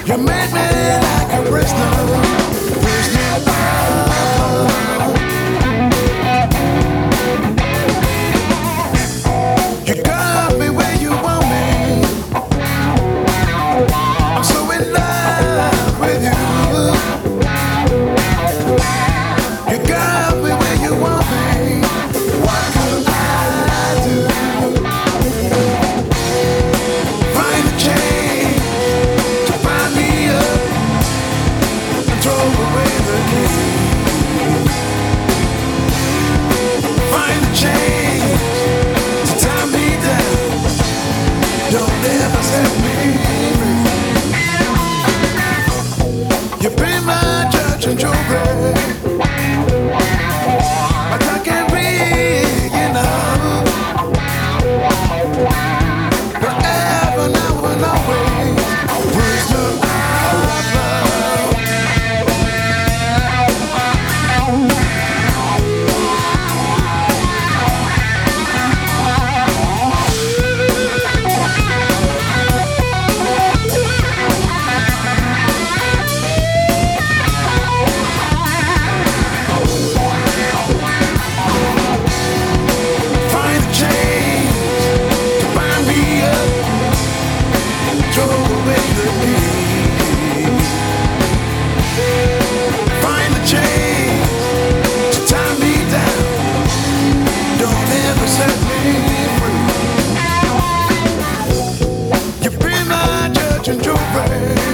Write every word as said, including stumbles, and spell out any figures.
You made me like a prisoner, prisoner of love. You got me where you want me. I'm so in love with you. You got me where you want me. What could I do? Find a change to find me up and throw away the key. Find a change to tie me down. Don't ever set me free. You've been my judge and jury, but I can't breathe enough. Forever, now and always, prisoner of love. Find a change to bind me up, throw away the need. Find a change to tie me down. Don't ever set me free. You've been my judge and jury,